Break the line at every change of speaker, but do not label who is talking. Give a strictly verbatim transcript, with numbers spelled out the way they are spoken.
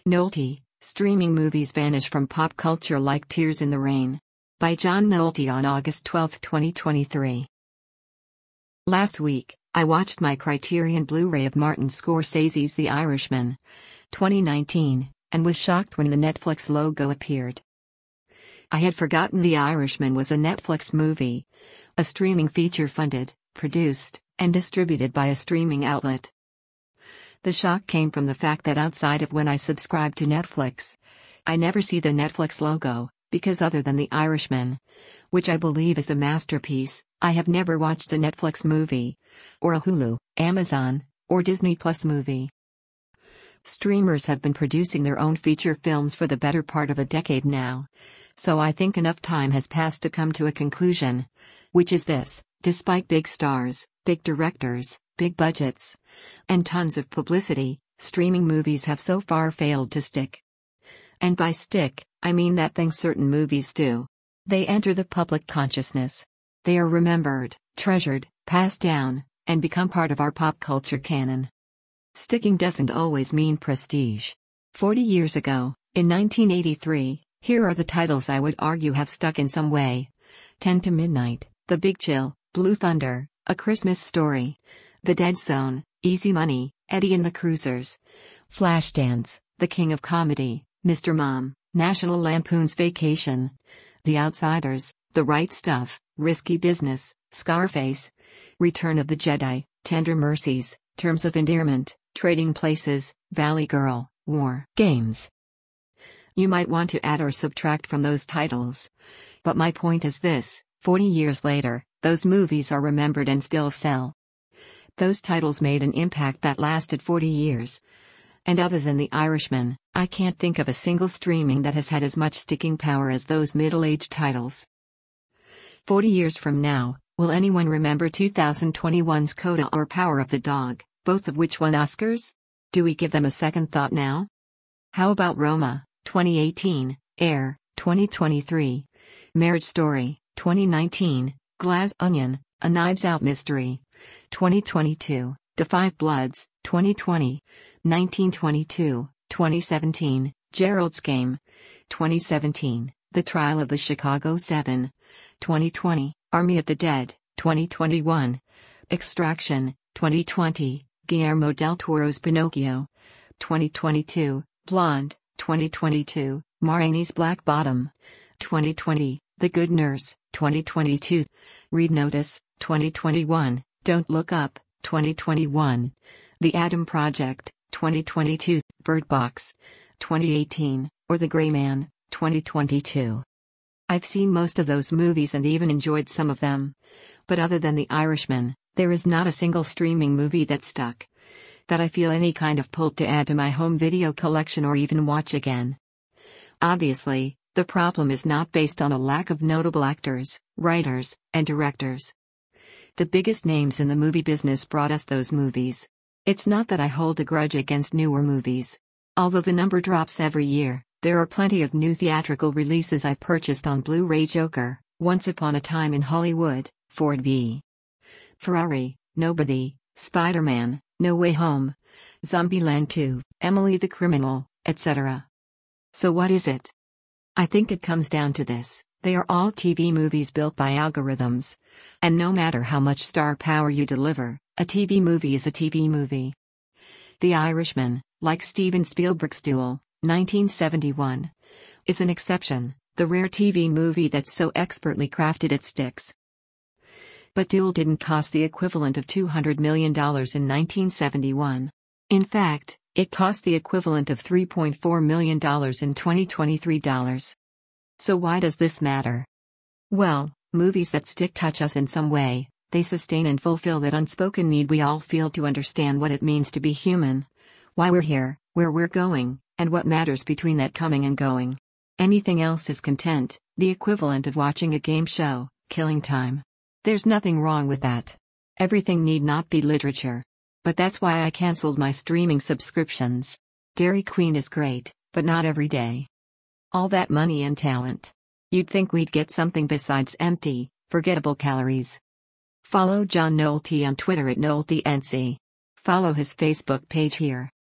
Nolte, streaming movies vanish from pop culture like tears in the rain. By John Nolte on August twelfth, twenty twenty-three. Last week, I watched my Criterion Blu-ray of Martin Scorsese's The Irishman, twenty nineteen, and was shocked when the Netflix logo appeared. I had forgotten The Irishman was a Netflix movie, a streaming feature funded, produced, and distributed by a streaming outlet. The shock came from the fact that outside of when I subscribe to Netflix, I never see the Netflix logo, because other than The Irishman, which I believe is a masterpiece, I have never watched a Netflix movie, or a Hulu, Amazon, or Disney Plus movie. Streamers have been producing their own feature films for the better part of a decade now, so I think enough time has passed to come to a conclusion, which is this: despite big stars, big directors, big budgets, and tons of publicity, streaming movies have so far failed to stick. And by stick, I mean that thing certain movies do. They enter the public consciousness. They are remembered, treasured, passed down, and become part of our pop culture canon. Sticking doesn't always mean prestige. Forty years ago, in nineteen eighty-three, here are the titles I would argue have stuck in some way. ten to Midnight, The Big Chill, Blue Thunder, A Christmas Story, The Dead Zone, Easy Money, Eddie and the Cruisers, Flashdance, The King of Comedy, Mister Mom, National Lampoon's Vacation, The Outsiders, The Right Stuff, Risky Business, Scarface, Return of the Jedi, Tender Mercies, Terms of Endearment, Trading Places, Valley Girl, War Games. You might want to add or subtract from those titles. But my point is this: forty years later, those movies are remembered and still sell. Those titles made an impact that lasted forty years. And other than The Irishman, I can't think of a single streaming that has had as much sticking power as those middle-aged titles. Forty years from now, will anyone remember two thousand twenty-one's Coda or Power of the Dog, both of which won Oscars? Do we give them a second thought now? How about Roma, twenty eighteen, Air, twenty twenty-three, Marriage Story, twenty nineteen, Glass Onion, A Knives Out Mystery, twenty twenty-two, The Five Bloods, twenty twenty, nineteen twenty-two, twenty seventeen, Gerald's Game, twenty seventeen, The Trial of the Chicago Seven, twenty twenty, Army of the Dead, twenty twenty-one, Extraction, twenty twenty, Guillermo del Toro's Pinocchio, twenty twenty-two, Blonde, twenty twenty-two, Ma Rainey's Black Bottom, twenty twenty, The Good Nurse, twenty twenty-two, Read Notice, twenty twenty-one, Don't Look Up, twenty twenty-one, The Adam Project, twenty twenty-two, Bird Box, twenty eighteen, or The Gray Man, twenty twenty-two. I've seen most of those movies and even enjoyed some of them. But other than The Irishman, there is not a single streaming movie that stuck, that I feel any kind of pull to add to my home video collection or even watch again. Obviously, the problem is not based on a lack of notable actors, writers, and directors. The biggest names in the movie business brought us those movies. It's not that I hold a grudge against newer movies. Although the number drops every year, there are plenty of new theatrical releases I purchased on Blu-ray: Joker, Once Upon a Time in Hollywood, Ford v Ferrari, Nobody, Spider-Man, No Way Home, Zombieland two, Emily the Criminal, et cetera. So what is it? I think it comes down to this: they are all T V movies built by algorithms. And no matter how much star power you deliver, a T V movie is a T V movie. The Irishman, like Steven Spielberg's Duel, nineteen seventy-one, is an exception, the rare T V movie that's so expertly crafted it sticks. But Duel didn't cost the equivalent of two hundred million dollars in nineteen seventy-one. In fact, it cost the equivalent of three point four million dollars in twenty twenty-three dollars. So why does this matter? Well, movies that stick touch us in some way. They sustain and fulfill that unspoken need we all feel to understand what it means to be human, why we're here, where we're going, and what matters between that coming and going. Anything else is content, the equivalent of watching a game show, killing time. There's nothing wrong with that. Everything need not be literature. But that's why I cancelled my streaming subscriptions. Dairy Queen is great, but not every day. All that money and talent. You'd think we'd get something besides empty, forgettable calories. Follow John Nolte on Twitter at NolteNC. Follow his Facebook page here.